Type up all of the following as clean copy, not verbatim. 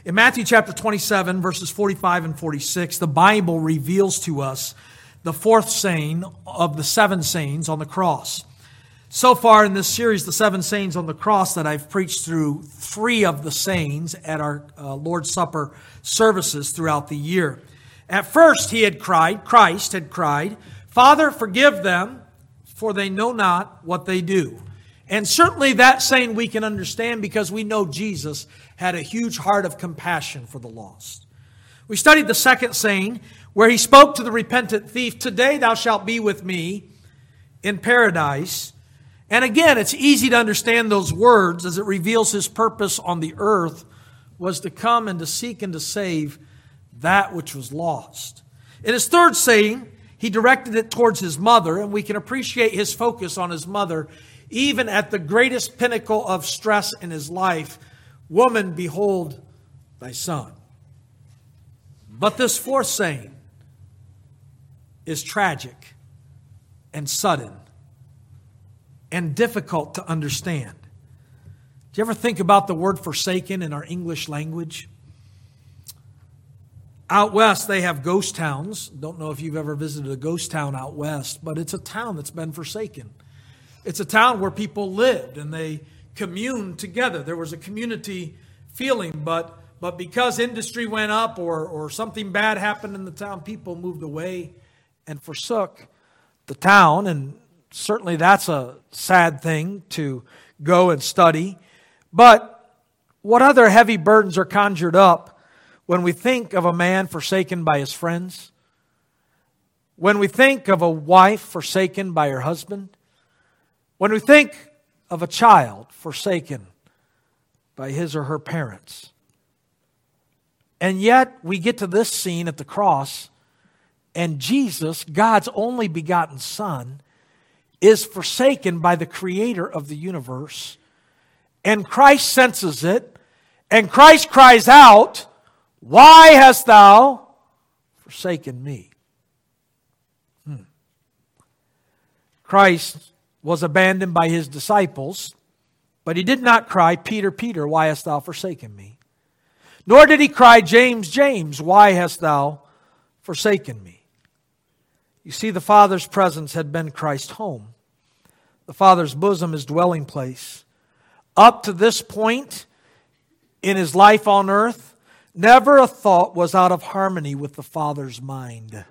In Matthew chapter 27, verses 45 and 46, the Bible reveals to us the fourth saying of the seven sayings on the cross. So far in this series, the seven sayings on the cross, that I've preached through three of the sayings at our Lord's Supper services throughout the year. At first Christ had cried, "Father, forgive them, for they know not what they do." And certainly that saying we can understand because we know Jesus had a huge heart of compassion for the lost. We studied the second saying where he spoke to the repentant thief, "Today thou shalt be with me in paradise." And again, it's easy to understand those words as it reveals his purpose on the earth was to come and to seek and to save that which was lost. In his third saying, he directed it towards his mother, and we can appreciate his focus on his mother even at the greatest pinnacle of stress in his life. "Woman, behold thy son." But this fourth saying is tragic and sudden and difficult to understand. Do you ever think about the word forsaken in our English language? Out west, they have ghost towns. Don't know if you've ever visited a ghost town out west, but it's a town that's been forsaken. It's a town where people lived and they communed together. There was a community feeling, but because industry went up or something bad happened in the town, people moved away and forsook the town. And certainly that's a sad thing to go and study. But what other heavy burdens are conjured up when we think of a man forsaken by his friends? When we think of a wife forsaken by her husband? When we think of a child forsaken by his or her parents? And yet we get to this scene at the cross, and Jesus, God's only begotten Son, is forsaken by the Creator of the universe. And Christ senses it, and Christ cries out, "Why hast thou forsaken me?" Christ was abandoned by his disciples, but he did not cry, "Peter, Peter, why hast thou forsaken me?" Nor did he cry, "James, James, why hast thou forsaken me?" You see, the Father's presence had been Christ's home. The Father's bosom, his dwelling place. Up to this point in his life on earth, never a thought was out of harmony with the Father's mind.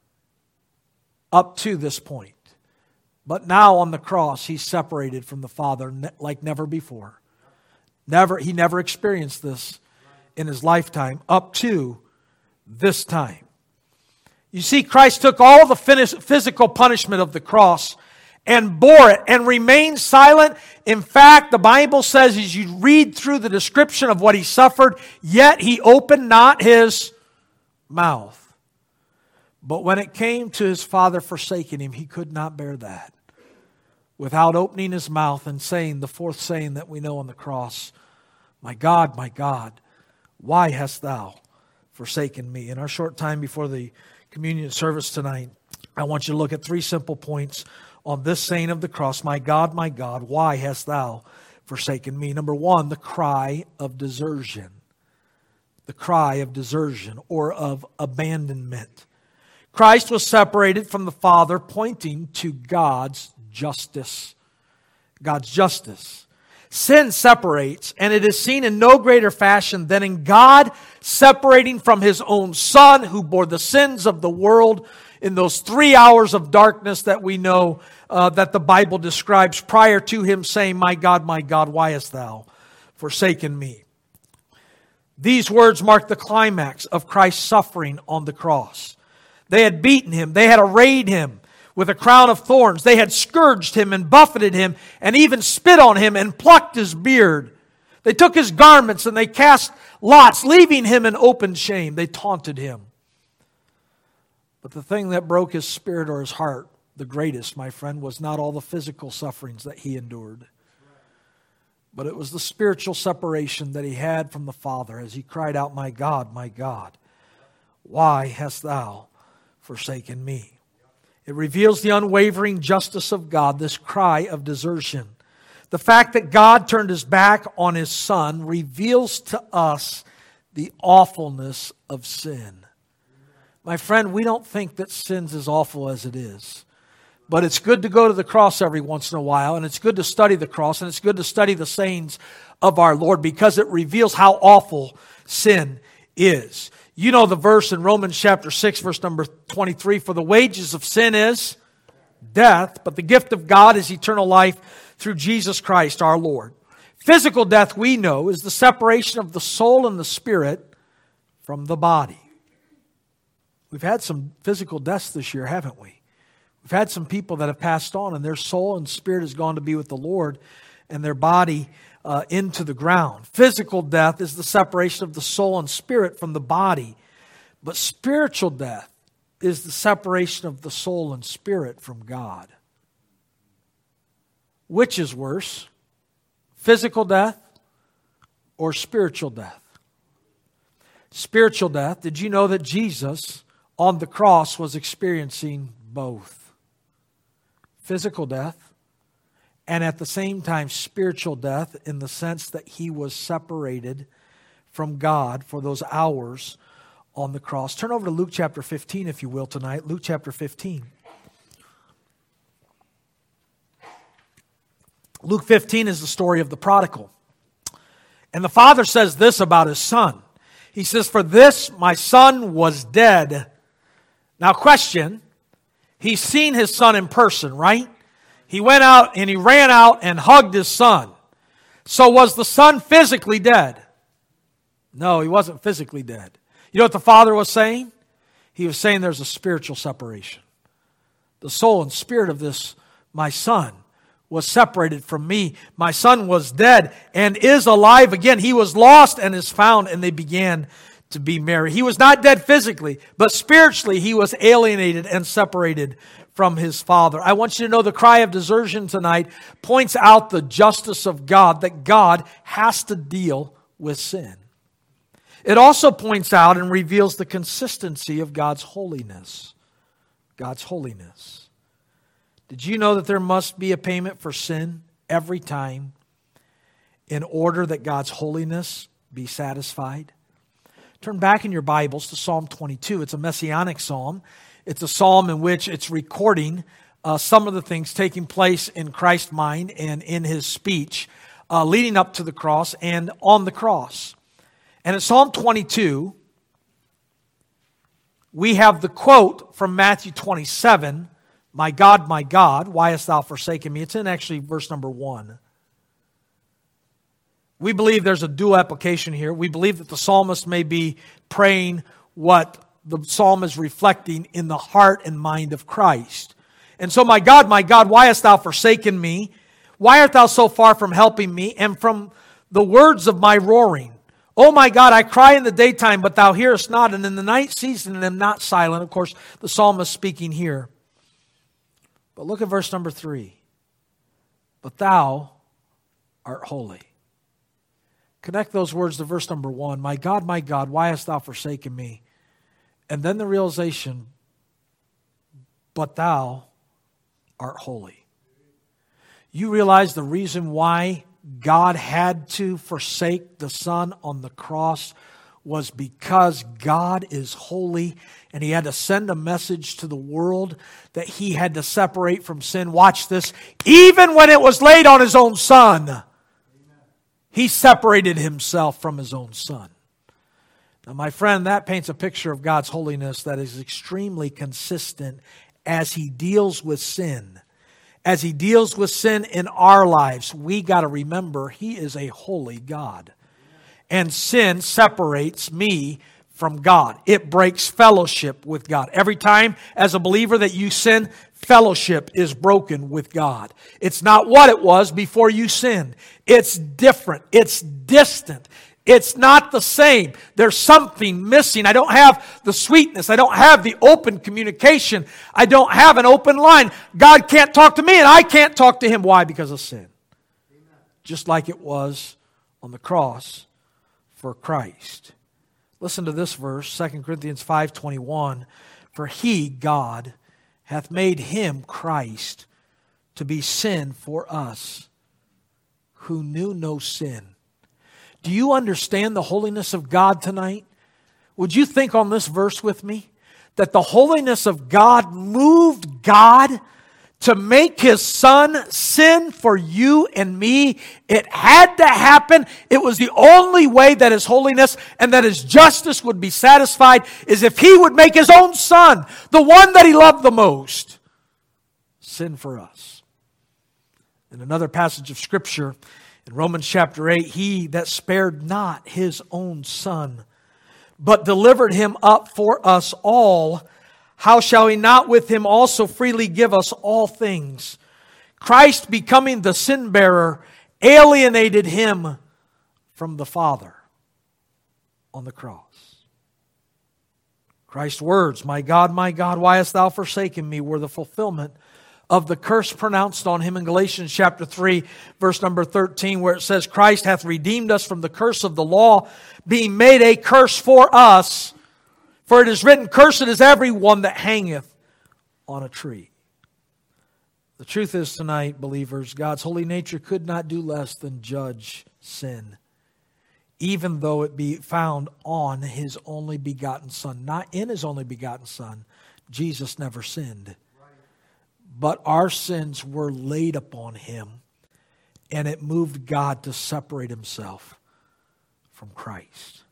Up to this point. But now on the cross, he's separated from the Father like never before. He never experienced this in his lifetime up to this time. You see, Christ took all the physical punishment of the cross and bore it and remained silent. In fact, the Bible says as you read through the description of what he suffered, yet he opened not his mouth. But when it came to his Father forsaking him, he could not bear that without opening his mouth and saying the fourth saying that we know on the cross, my God, why hast thou forsaken me?" In our short time before the communion service tonight, I want you to look at three simple points on this saying of the cross, my God, why hast thou forsaken me?" Number one, the cry of desertion. The cry of desertion or of abandonment. Christ was separated from the Father, pointing to God's justice. God's justice. Sin separates, and it is seen in no greater fashion than in God separating from his own Son who bore the sins of the world in those 3 hours of darkness that we know that the Bible describes prior to him saying, my God, why hast thou forsaken me?" These words mark the climax of Christ's suffering on the cross. They had beaten him. They had arrayed him with a crown of thorns. They had scourged him and buffeted him and even spit on him and plucked his beard. They took his garments and they cast lots, leaving him in open shame. They taunted him. But the thing that broke his spirit or his heart the greatest, my friend, was not all the physical sufferings that he endured, but it was the spiritual separation that he had from the Father as he cried out, my God, why hast thou forsaken me?" It reveals the unwavering justice of God, this cry of desertion. The fact that God turned his back on his Son reveals to us the awfulness of sin. My friend, we don't think that sin's as awful as it is. But it's good to go to the cross every once in a while, and it's good to study the cross, and it's good to study the sayings of our Lord because it reveals how awful sin is. You know the verse in Romans chapter 6, verse number 23, for the wages of sin is death, but the gift of God is eternal life through Jesus Christ our Lord. Physical death, we know, is the separation of the soul and the spirit from the body. We've had some physical deaths this year, haven't we? We've had some people that have passed on and their soul and spirit has gone to be with the Lord and their body into the ground. Physical death is the separation of the soul and spirit from the body. But spiritual death is the separation of the soul and spirit from God. Which is worse? Physical death or spiritual death? Spiritual death. Did you know that Jesus on the cross was experiencing both? Physical death, and at the same time spiritual death in the sense that he was separated from God for those hours on the cross. Turn over to Luke chapter 15, if you will, tonight. Luke chapter 15. Luke 15 is the story of the prodigal. And the father says this about his son. He says, for this my son was dead. Now question, he's seen his son in person, right? He went out and he ran out and hugged his son. So was the son physically dead? No, he wasn't physically dead. You know what the father was saying? He was saying there's a spiritual separation. The soul and spirit of this, my son, was separated from me. My son was dead and is alive again. He was lost and is found, and they began to be married. He was not dead physically, but spiritually he was alienated and separated from his father. I want you to know the cry of desertion tonight points out the justice of God, that God has to deal with sin. It also points out and reveals the consistency of God's holiness. God's holiness. Did you know that there must be a payment for sin every time in order that God's holiness be satisfied? Turn back in your Bibles to Psalm 22. It's a messianic psalm. It's a psalm in which it's recording some of the things taking place in Christ's mind and in his speech leading up to the cross and on the cross. And in Psalm 22, we have the quote from Matthew 27, my God, why hast thou forsaken me? It's in actually verse number 1. We believe there's a dual application here. We believe that the psalmist may be praying what the psalm is reflecting in the heart and mind of Christ. And so, my God, why hast thou forsaken me? Why art thou so far from helping me and from the words of my roaring? Oh my God, I cry in the daytime, but thou hearest not, and in the night season am not silent. Of course, the psalmist speaking here. But look at verse number 3. But thou art holy. Connect those words to verse number 1. My God, why hast thou forsaken me? And then the realization, but thou art holy. You realize the reason why God had to forsake the Son on the cross was because God is holy and He had to send a message to the world that He had to separate from sin. Watch this. Even when it was laid on His own Son, He separated Himself from His own Son. Now, my friend, that paints a picture of God's holiness that is extremely consistent as He deals with sin. As He deals with sin in our lives, we got to remember He is a holy God. And sin separates me from God. It breaks fellowship with God. Every time as a believer that you sin, fellowship is broken with God. It's not what it was before you sinned. It's different. It's distant. It's not the same. There's something missing. I don't have the sweetness. I don't have the open communication. I don't have an open line. God can't talk to me and I can't talk to Him. Why? Because of sin. Amen. Just like it was on the cross for Christ. Listen to this verse, 2 Corinthians 5:21. For He, God, hath made Him, Christ, to be sin for us, who knew no sin. Do you understand the holiness of God tonight? Would you think on this verse with me? That the holiness of God moved God to make His Son sin for you and me. It had to happen. It was the only way that His holiness and that His justice would be satisfied, is if He would make His own Son, the one that He loved the most, sin for us. In another passage of Scripture, in Romans chapter 8, He that spared not His own Son, but delivered Him up for us all, how shall He not with Him also freely give us all things? Christ, becoming the sin bearer, alienated Him from the Father on the cross. Christ's words, my God, why hast thou forsaken me?" were the fulfillment of the curse pronounced on Him in Galatians chapter 3, verse number 13, where it says, "Christ hath redeemed us from the curse of the law, being made a curse for us. For it is written, Cursed is every one that hangeth on a tree." The truth is tonight, believers, God's holy nature could not do less than judge sin, even though it be found on His only begotten Son. Not in His only begotten Son. Jesus never sinned. But our sins were laid upon Him, and it moved God to separate Himself from Christ.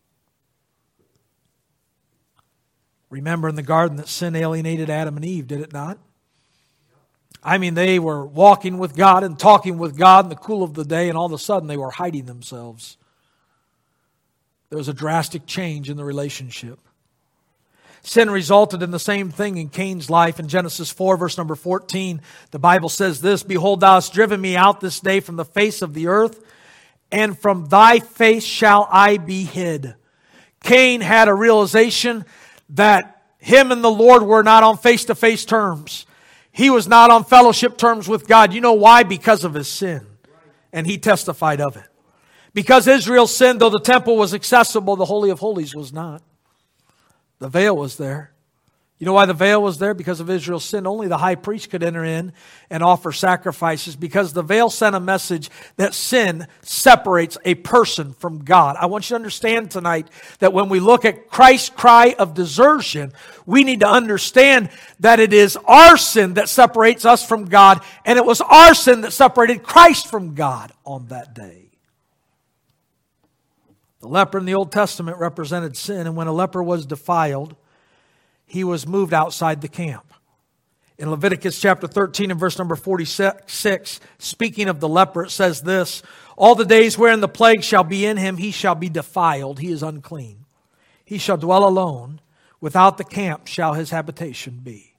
Remember in the garden that sin alienated Adam and Eve, did it not? I mean, they were walking with God and talking with God in the cool of the day, and all of a sudden they were hiding themselves. There was a drastic change in the relationship. Sin resulted in the same thing in Cain's life. In Genesis 4, verse number 14, the Bible says this, "Behold, thou hast driven me out this day from the face of the earth, and from thy face shall I be hid." Cain had a realization that him and the Lord were not on face-to-face terms. He was not on fellowship terms with God. You know why? Because of his sin. And he testified of it. Because Israel sinned, though the temple was accessible, the Holy of Holies was not. The veil was there. You know why the veil was there? Because of Israel's sin. Only the high priest could enter in and offer sacrifices, because the veil sent a message that sin separates a person from God. I want you to understand tonight that when we look at Christ's cry of desertion, we need to understand that it is our sin that separates us from God, and it was our sin that separated Christ from God on that day. The leper in the Old Testament represented sin, and when a leper was defiled, he was moved outside the camp. In Leviticus chapter 13 and verse number 46, speaking of the leper, it says this, "All the days wherein the plague shall be in him, he shall be defiled, he is unclean. He shall dwell alone, without the camp shall his habitation be."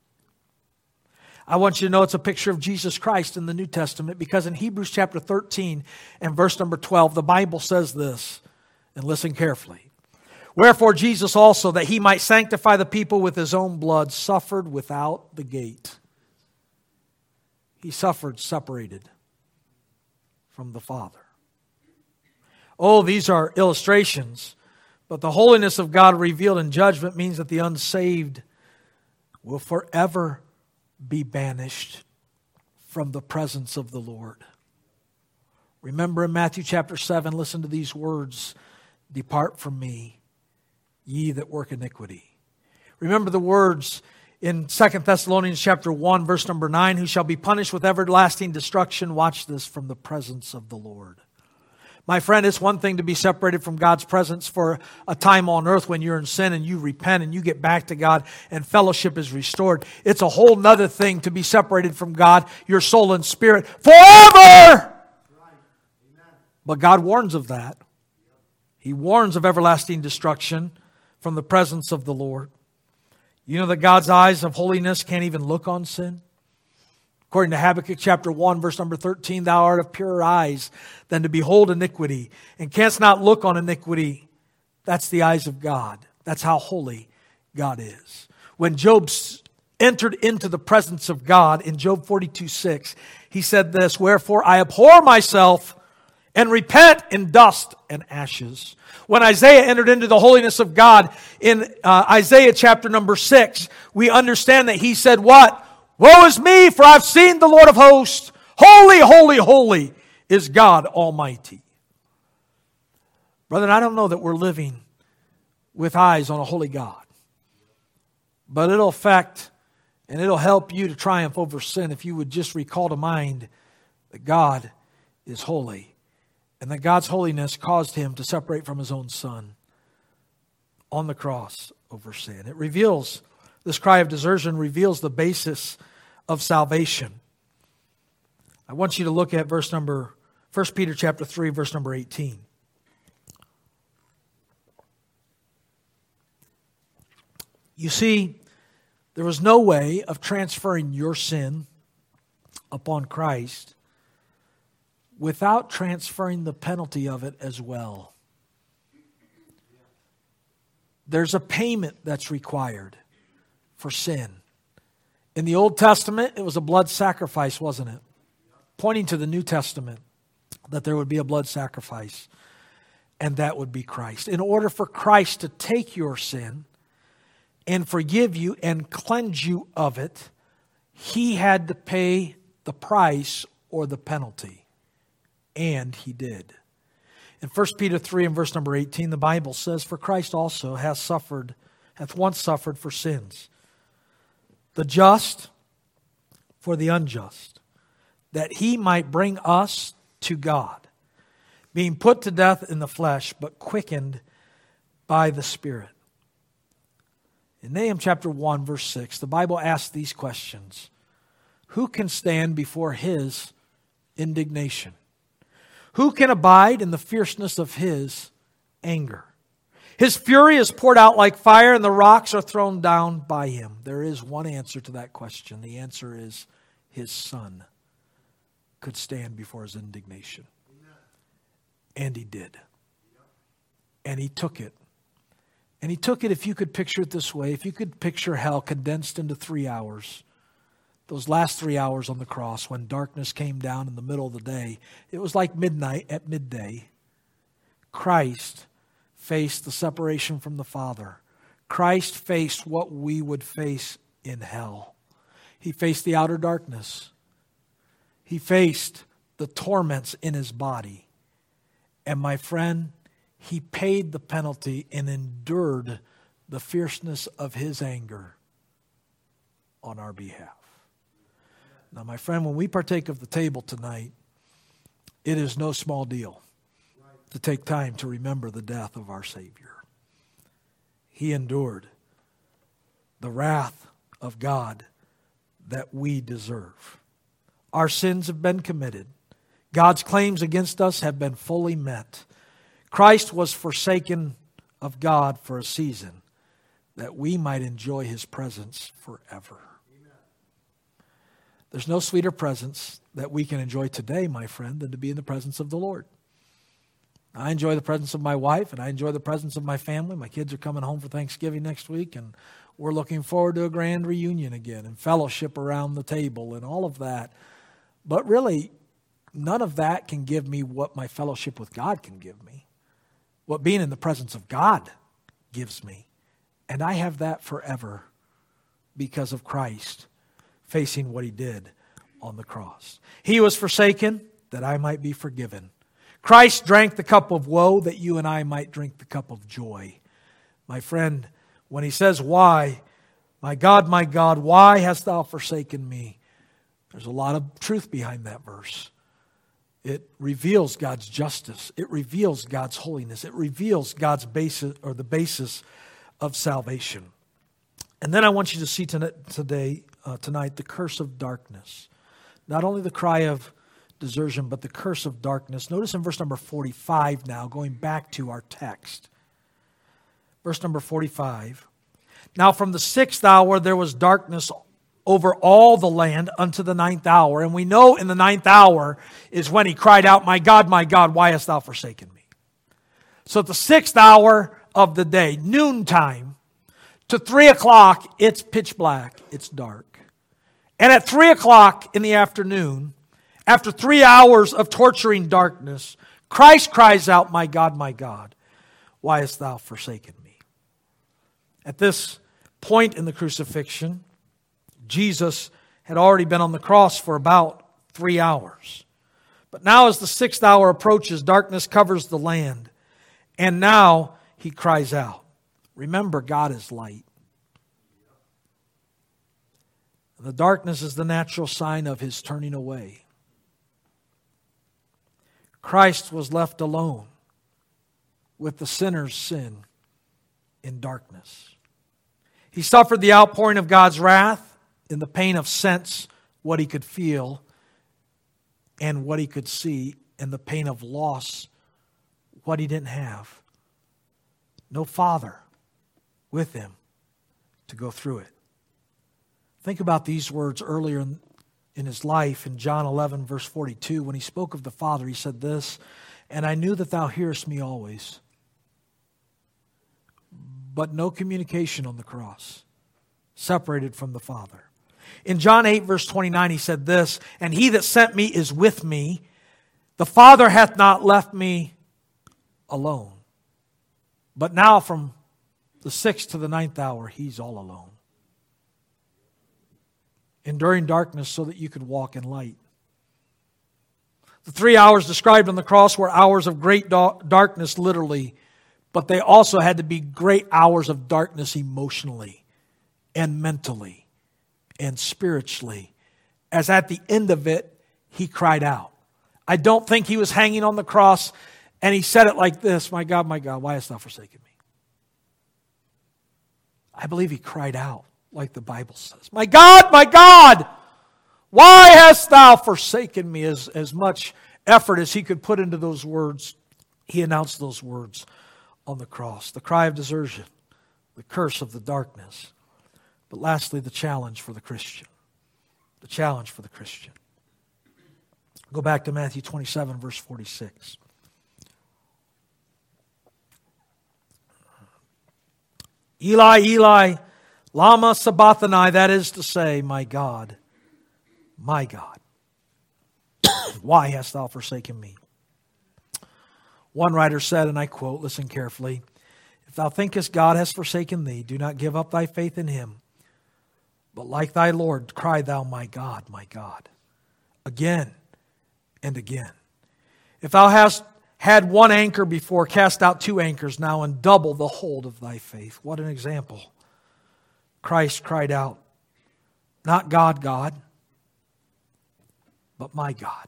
I want you to know it's a picture of Jesus Christ in the New Testament, because in Hebrews chapter 13 and verse number 12, the Bible says this, and listen carefully. "Wherefore Jesus also, that he might sanctify the people with his own blood, suffered without the gate." He suffered separated from the Father. Oh, these are illustrations, but the holiness of God revealed in judgment means that the unsaved will forever be banished from the presence of the Lord. Remember in Matthew chapter 7, listen to these words, "Depart from me, ye that work iniquity." Remember the words in 2 Thessalonians chapter 1, verse number 9, "Who shall be punished with everlasting destruction," watch this, "from the presence of the Lord." My friend, it's one thing to be separated from God's presence for a time on earth when you're in sin and you repent and you get back to God and fellowship is restored. It's a whole nother thing to be separated from God, your soul and spirit, forever! But God warns of that. He warns of everlasting destruction from the presence of the Lord. You know that God's eyes of holiness can't even look on sin? According to Habakkuk chapter 1, verse number 13, "Thou art of purer eyes than to behold iniquity, and canst not look on iniquity." That's the eyes of God. That's how holy God is. When Job entered into the presence of God in Job 42:6, he said this, "Wherefore I abhor myself and repent in dust and ashes." When Isaiah entered into the holiness of God in Isaiah chapter number 6, we understand that he said what? "Woe is me, for I've seen the Lord of hosts. Holy, holy, holy is God Almighty." Brother, I don't know that we're living with eyes on a holy God. But it'll affect and it'll help you to triumph over sin if you would just recall to mind that God is holy and that God's holiness caused him to separate from his own Son on the cross over sin. It reveals, this cry of desertion reveals the basis of salvation. I want you to look at 1 Peter chapter 3, verse number 18. You see, there was no way of transferring your sin upon Christ without transferring the penalty of it as well. There's a payment that's required for sin. In the Old Testament, it was a blood sacrifice, wasn't it? Pointing to the New Testament, that there would be a blood sacrifice, and that would be Christ. In order for Christ to take your sin and forgive you and cleanse you of it, he had to pay the price or the penalty. And he did. In 1 Peter 3 and verse number 18, the Bible says, "For Christ also hath once suffered for sins, the just for the unjust, that he might bring us to God, being put to death in the flesh, but quickened by the Spirit." In Nahum chapter 1, verse 6, the Bible asks these questions. Who can stand before his indignation? Who can abide in the fierceness of his anger? His fury is poured out like fire, and the rocks are thrown down by him. There is one answer to that question. The answer is his Son could stand before his indignation. And he did. And he took it. And he took it, if you could picture it this way, if you could picture hell condensed into 3 hours, those last 3 hours on the cross when darkness came down in the middle of the day, it was like midnight at midday. Christ faced the separation from the Father. Christ faced what we would face in hell. He faced the outer darkness. He faced the torments in his body. And my friend, he paid the penalty and endured the fierceness of his anger on our behalf. Now, my friend, when we partake of the table tonight, it is no small deal to take time to remember the death of our Savior. He endured the wrath of God that we deserve. Our sins have been committed. God's claims against us have been fully met. Christ was forsaken of God for a season that we might enjoy his presence forever. There's no sweeter presence that we can enjoy today, my friend, than to be in the presence of the Lord. I enjoy the presence of my wife, and I enjoy the presence of my family. My kids are coming home for Thanksgiving next week, and we're looking forward to a grand reunion again and fellowship around the table and all of that. But really, none of that can give me what my fellowship with God can give me, what being in the presence of God gives me. And I have that forever because of Christ facing what he did on the cross. He was forsaken that I might be forgiven. Christ drank the cup of woe that you and I might drink the cup of joy. My friend, when he says, "Why, my God, why hast thou forsaken me?" There's a lot of truth behind that verse. It reveals God's justice. It reveals God's holiness. It reveals God's basis, or the basis of salvation. And then I want you to see tonight, the curse of darkness. Not only the cry of desertion, but the curse of darkness. Notice in verse number 45 now, going back to our text. Verse number 45. "Now from the 6th hour there was darkness over all the land unto the 9th hour." And we know in the 9th hour is when he cried out, my God, why hast thou forsaken me?" So at the 6th hour of the day, noontime, to 3 o'clock, it's pitch black, it's dark. And at 3 o'clock in the afternoon, after 3 hours of torturing darkness, Christ cries out, my God, why hast thou forsaken me?" At this point in the crucifixion, Jesus had already been on the cross for about 3 hours. But now as the 6th hour approaches, darkness covers the land. And now he cries out. Remember, God is light. The darkness is the natural sign of his turning away. Christ was left alone with the sinner's sin in darkness. He suffered the outpouring of God's wrath in the pain of sense, what he could feel and what he could see, and the pain of loss, what he didn't have. No father with him to go through it. Think about these words earlier in his life in John 11, verse 42. When he spoke of the Father, he said this, "And I knew that thou hearest me always." But no communication on the cross, separated from the Father. In John 8, verse 29, he said this, "And he that sent me is with me. The Father hath not left me alone." But now from the 6th to the 9th hour, he's all alone. Enduring darkness so that you could walk in light. The 3 hours described on the cross were hours of great darkness, literally, but they also had to be great hours of darkness emotionally and mentally and spiritually, as at the end of it, he cried out. I don't think he was hanging on the cross and he said it like this, my God, why hast thou forsaken me?" I believe he cried out like the Bible says, my God, why hast thou forsaken me?" As much effort as he could put into those words, he announced those words on the cross. The cry of desertion, the curse of the darkness. But lastly, the challenge for the Christian. The challenge for the Christian. Go back to Matthew 27, verse 46. Eli, Eli, lama sabachthani, that is to say, my God, why hast thou forsaken me? One writer said, and I quote, listen carefully, "If thou thinkest God has forsaken thee, do not give up thy faith in him. But like thy Lord, cry thou, my God, again and again. If thou hast had one anchor before, cast out 2 anchors now and double the hold of thy faith." What an example. Christ cried out, not God, but my God,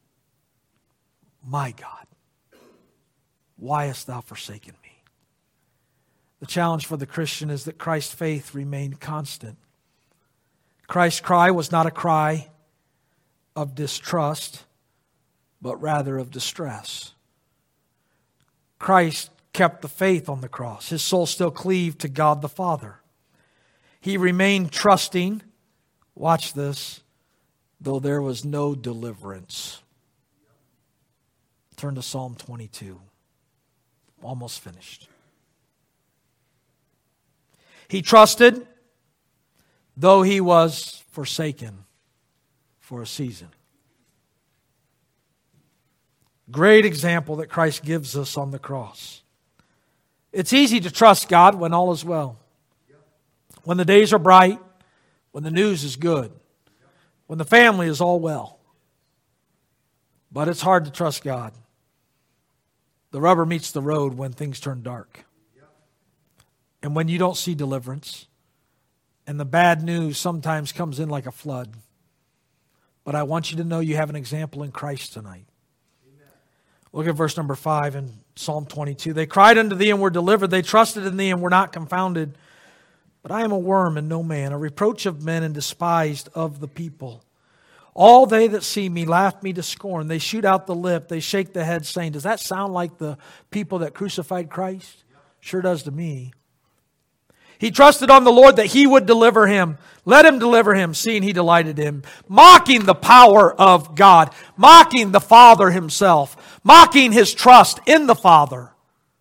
why hast thou forsaken me? The challenge for the Christian is that Christ's faith remained constant. Christ's cry was not a cry of distrust, but rather of distress. Christ kept the faith on the cross. His soul still cleaved to God the Father. He remained trusting, watch this, though there was no deliverance. Turn to Psalm 22. Almost finished. He trusted, though he was forsaken for a season. Great example that Christ gives us on the cross. It's easy to trust God when all is well. When the days are bright, when the news is good, when the family is all well. But it's hard to trust God. The rubber meets the road when things turn dark. And when you don't see deliverance. And the bad news sometimes comes in like a flood. But I want you to know you have an example in Christ tonight. Look at verse number 5 in Psalm 22. "They cried unto thee and were delivered. They trusted in thee and were not confounded. But I am a worm and no man, a reproach of men and despised of the people. All they that see me laugh me to scorn. They shoot out the lip. They shake the head, saying," does that sound like the people that crucified Christ? Sure does to me. "He trusted on the Lord that he would deliver him. Let him deliver him, seeing he delighted in him." Mocking the power of God. Mocking the Father himself. Mocking his trust in the Father.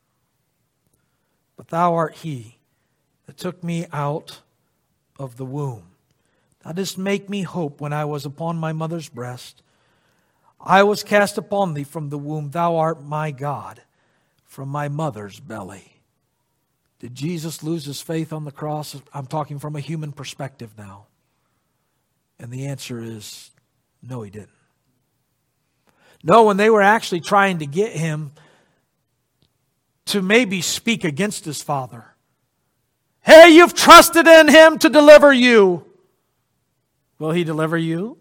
"But thou art he that took me out of the womb. Thou didst make me hope when I was upon my mother's breast. I was cast upon thee from the womb. Thou art my God from my mother's belly." Did Jesus lose his faith on the cross? I'm talking from a human perspective now. And the answer is, no, he didn't. No, when they were actually trying to get him to maybe speak against his father. Hey, you've trusted in him to deliver you. Will he deliver you?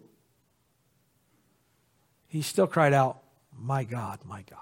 He still cried out, my God, my God.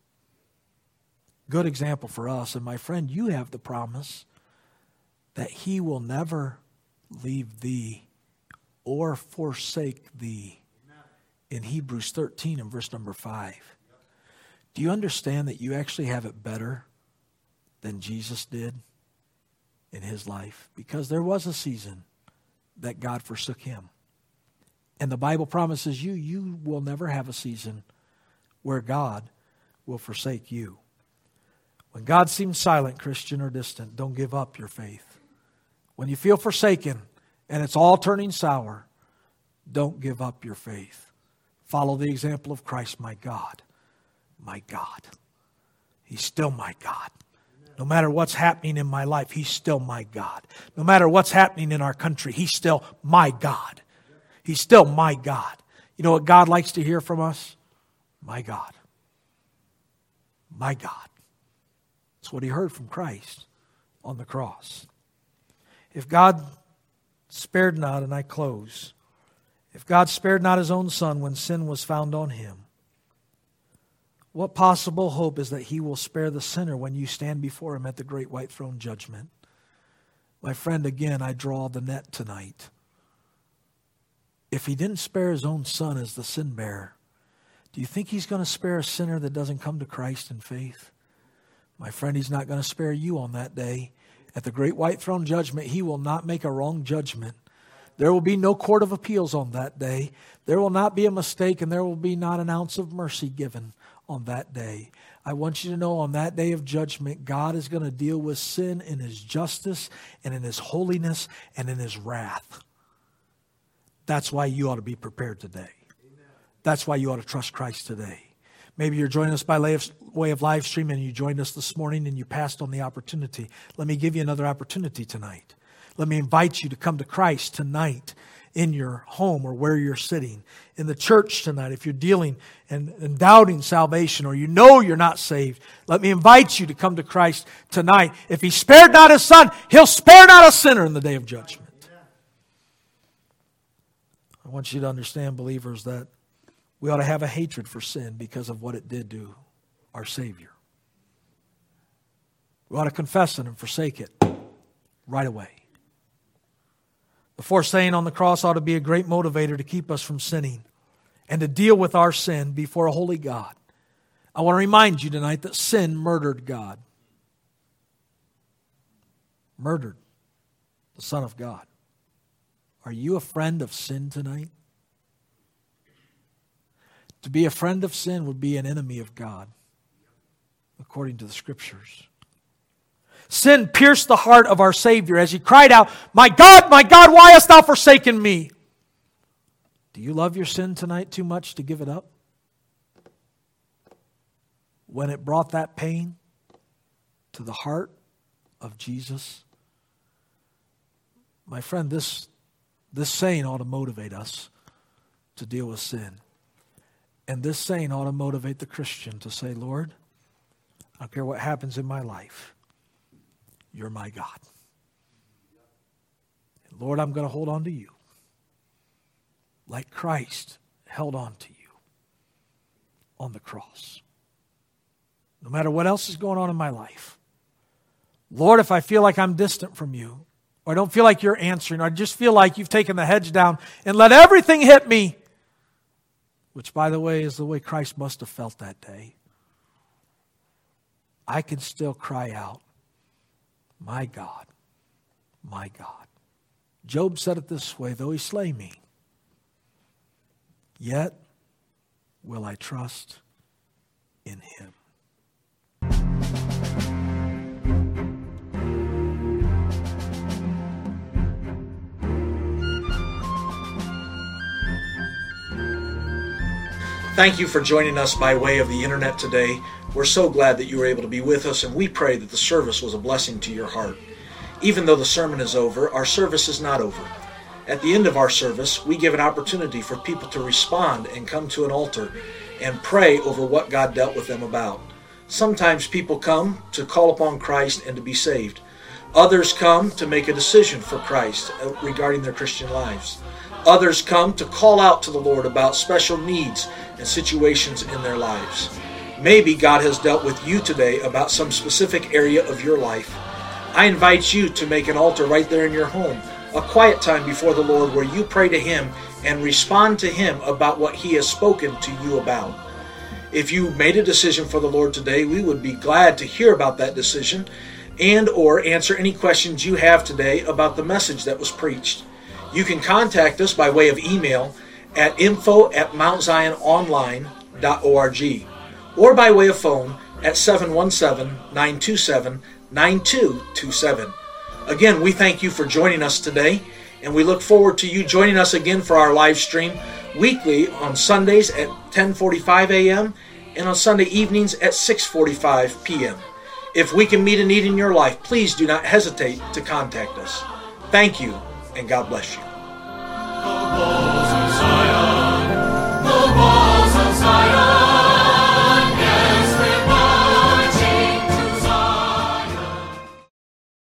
Good example for us. And my friend, you have the promise that he will never leave thee or forsake thee. In Hebrews 13 and verse number 5. Do you understand that you actually have it better than Jesus did in his life? Because there was a season that God forsook him. And the Bible promises you will never have a season where God will forsake you. When God seems silent, Christian, or distant, don't give up your faith. When you feel forsaken and it's all turning sour, don't give up your faith. Follow the example of Christ, my God. My God. He's still my God. No matter what's happening in my life, he's still my God. No matter what's happening in our country, he's still my God. He's still my God. You know what God likes to hear from us? My God. My God. That's what he heard from Christ on the cross. If God spared not, and I close, if God spared not his own Son when sin was found on him, what possible hope is that he will spare the sinner when you stand before him at the great white throne judgment? My friend, again, I draw the net tonight. If he didn't spare his own Son as the sin bearer, do you think he's going to spare a sinner that doesn't come to Christ in faith? My friend, he's not going to spare you on that day. At the great white throne judgment, he will not make a wrong judgment. There will be no court of appeals on that day. There will not be a mistake, and there will be not an ounce of mercy given on that day. I want you to know on that day of judgment, God is going to deal with sin in his justice and in his holiness and in his wrath. That's why you ought to be prepared today. That's why you ought to trust Christ today. Maybe you're joining us by way of live stream and you joined us this morning and you passed on the opportunity. Let me give you another opportunity tonight. Let me invite you to come to Christ tonight in your home or where you're sitting. In the church tonight, if you're dealing and doubting salvation or you know you're not saved, let me invite you to come to Christ tonight. If he spared not his Son, he'll spare not a sinner in the day of judgment. I want you to understand, believers, that we ought to have a hatred for sin because of what it did to our Savior. We ought to confess it and forsake it right away. The forsaking on the cross ought to be a great motivator to keep us from sinning and to deal with our sin before a holy God. I want to remind you tonight that sin murdered God. Murdered the Son of God. Are you a friend of sin tonight? To be a friend of sin would be an enemy of God, according to the Scriptures. Sin pierced the heart of our Savior as he cried out, my God, why hast thou forsaken me? Do you love your sin tonight too much to give it up? When it brought that pain to the heart of Jesus? My friend, this saying ought to motivate us to deal with sin. And this saying ought to motivate the Christian to say, Lord, I don't care what happens in my life. You're my God. And Lord, I'm going to hold on to you like Christ held on to you on the cross. No matter what else is going on in my life. Lord, if I feel like I'm distant from you, or I don't feel like you're answering, or I just feel like you've taken the hedge down and let everything hit me, which, by the way, is the way Christ must have felt that day, I can still cry out, my God, my God. Job said it this way, though he slay me, yet will I trust in him. Thank you for joining us by way of the internet today. We're so glad that you were able to be with us, and we pray that the service was a blessing to your heart. Even though the sermon is over, our service is not over. At the end of our service, we give an opportunity for people to respond and come to an altar and pray over what God dealt with them about. Sometimes people come to call upon Christ and to be saved. Others come to make a decision for Christ regarding their Christian lives. Others come to call out to the Lord about special needs and situations in their lives. Maybe God has dealt with you today about some specific area of your life. I invite you to make an altar right there in your home, a quiet time before the Lord where you pray to Him and respond to Him about what He has spoken to you about. If you made a decision for the Lord today, we would be glad to hear about that decision and or answer any questions you have today about the message that was preached. You can contact us by way of email at info@mountziononline.org or by way of phone at 717-927-9227. Again, we thank you for joining us today, and we look forward to you joining us again for our live stream weekly on Sundays at 10:45 a.m. and on Sunday evenings at 6:45 p.m. If we can meet a need in your life, please do not hesitate to contact us. Thank you, and God bless you.